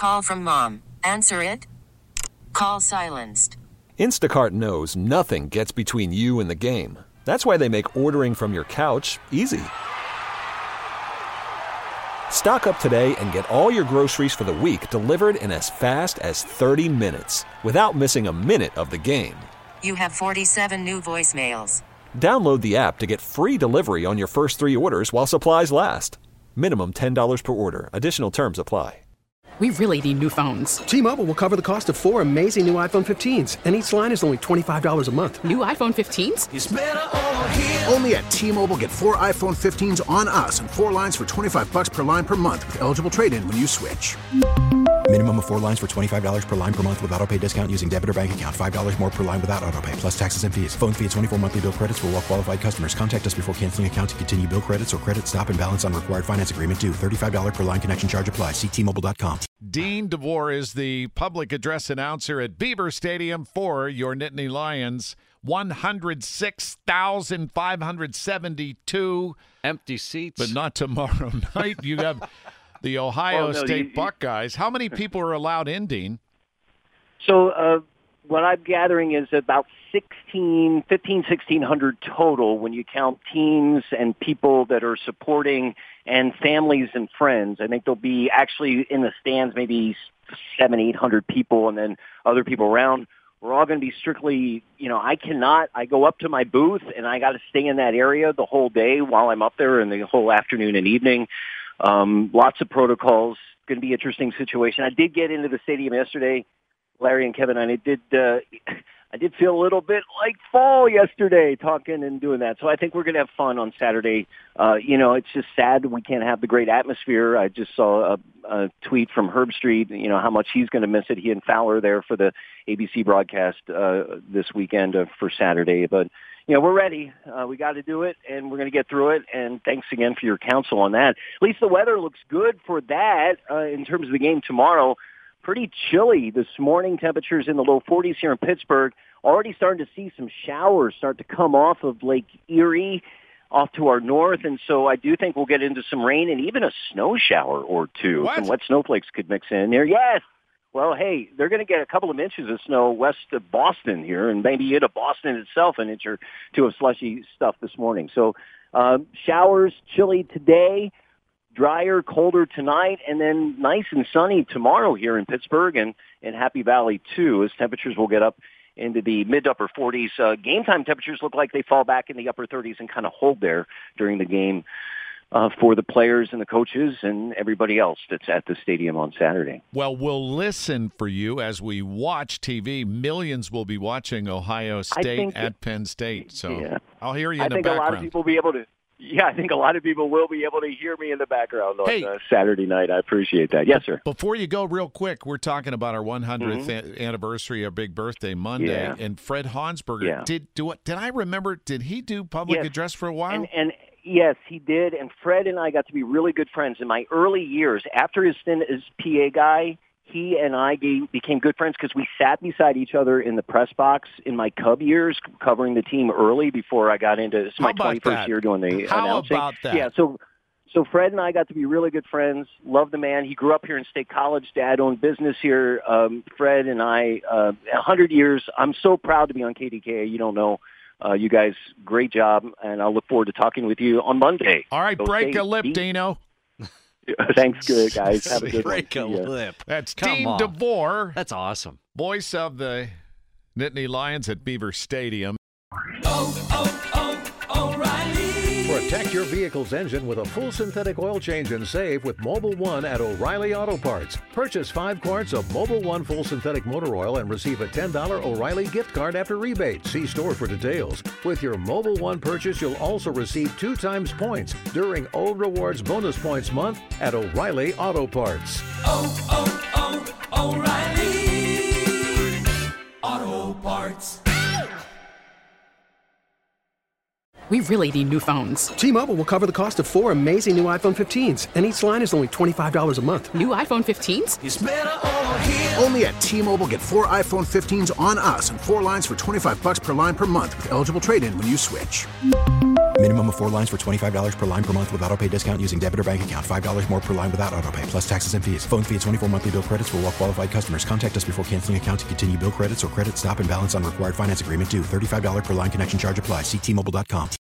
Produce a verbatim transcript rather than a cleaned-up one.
Call from mom. Answer it. Call silenced. Instacart knows nothing gets between you and the game. That's why they make ordering from your couch easy. Stock up today and get all your groceries for the week delivered in as fast as thirty minutes without missing a minute of the game. You have forty-seven new voicemails. Download the app to get free delivery on your first three orders while supplies last. Minimum ten dollars per order. Additional terms apply. We really need new phones. T-Mobile will cover the cost of four amazing new iPhone fifteens, and each line is only twenty-five dollars a month. New iPhone fifteens? It's better over here. Only at T-Mobile, get four iPhone fifteens on us and four lines for twenty-five bucks per line per month with eligible trade-in when you switch. Minimum of four lines for twenty-five dollars per line per month with autopay discount using debit or bank account. five dollars more per line without autopay, plus taxes and fees. Phone fee at twenty-four monthly bill credits for well-qualified customers. Contact us before canceling account to continue bill credits or credit stop and balance on required finance agreement due. thirty-five dollars per line connection charge applies. See T Mobile dot com. Dean DeVore is the public address announcer at Beaver Stadium for your Nittany Lions. one hundred six thousand five hundred seventy-two empty seats. But not tomorrow night. You have the Ohio well, no, State you, Buckeyes. How many people are allowed in, Dean? So uh, what I'm gathering is about sixteen, fifteen, sixteen hundred total when you count teams and people that are supporting and families and friends. I think there'll be actually in the stands maybe seven, eight hundred people, and then other people around. We're all going to be strictly, you know, I cannot, I go up to my booth and I got to stay in that area the whole day while I'm up there and the whole afternoon and evening. Um, lots of protocols. Going to be an interesting situation. I did get into the stadium yesterday, Larry and Kevin, and I did, uh, I did feel a little bit like fall yesterday talking and doing that. So I think we're going to have fun on Saturday. Uh, you know, it's just sad we can't have the great atmosphere. I just saw a, a tweet from Herb Street, you know, how much he's going to miss it. He and Fowler there for the A B C broadcast uh, this weekend uh, for Saturday. But, you know, we're ready. Uh, we got to do it, and we're going to get through it. And thanks again for your counsel on that. At least the weather looks good for that uh, in terms of the game tomorrow. Pretty chilly this morning. Temperatures in the low forties here in Pittsburgh. Already starting to see some showers start to come off of Lake Erie off to our north. And so I do think we'll get into some rain and even a snow shower or two. What? Some wet snowflakes could mix in there. Yes. Well, hey, they're going to get a couple of inches of snow west of Boston here, and maybe into Boston itself an inch or two of slushy stuff this morning. So uh, showers, chilly today, drier, colder tonight, and then nice and sunny tomorrow here in Pittsburgh and in Happy Valley, too, as temperatures will get up into the mid-upper forties. Uh, game time temperatures look like they fall back in the upper thirties and kind of hold there during the game uh, for the players and the coaches and everybody else that's at the stadium on Saturday. Well, we'll listen for you as we watch T V. Millions will be watching Ohio State at Penn State. So yeah. I'll hear you in I the think background. a lot of people will be able to Yeah, I think a lot of people will be able to hear me in the background on hey, uh, Saturday night. I appreciate that. Yes, sir. Before you go, real quick, we're talking about our one hundredth Mm-hmm. a- anniversary, our big birthday Monday, Yeah. and Fred Hansberger. Yeah. Did do it? Did I remember? Did he do public Yes. address for a while? And, and yes, he did. And Fred and I got to be really good friends in my early years. After his stint as P A guy, he and I became good friends because we sat beside each other in the press box in my Cub years, covering the team early before I got into this is How my about twenty-first that? year doing the How announcing. about that? Yeah, so so Fred and I got to be really good friends. Love the man. He grew up here in State College. Dad owned business here. Um, Fred and I, uh, a hundred years. I'm so proud to be on K D K A. You don't know. Uh, you guys, great job, and I'll look forward to talking with you on Monday. All right, Go break State. a lip, Dean. Dino. Thanks, good guys. Have a good Break one. a See ya. lip. That's Come Dean on. DeVore, That's awesome. voice of the Nittany Lions at Beaver Stadium. Protect your vehicle's engine with a full synthetic oil change and save with Mobile One at O'Reilly Auto Parts. Purchase five quarts of Mobile One full synthetic motor oil and receive a ten dollars O'Reilly gift card after rebate. See store for details. With your Mobile One purchase, you'll also receive two times points during O Rewards Bonus Points Month at O'Reilly Auto Parts. Oh, oh, oh, O'Reilly Auto Parts. We really need new phones. T-Mobile will cover the cost of four amazing new iPhone fifteens, and each line is only twenty-five dollars a month. New iPhone fifteens? It's better over here. Only at T-Mobile, get four iPhone fifteens on us and four lines for twenty-five bucks per line per month with eligible trade-in when you switch. Minimum of four lines for twenty-five dollars per line per month with autopay discount using debit or bank account. five dollars more per line without autopay, plus taxes and fees. Phone fee at twenty-four monthly bill credits for well qualified customers. Contact us before canceling account to continue bill credits or credit stop and balance on required finance agreement due. thirty-five dollars per line connection charge applies. See T Mobile dot com.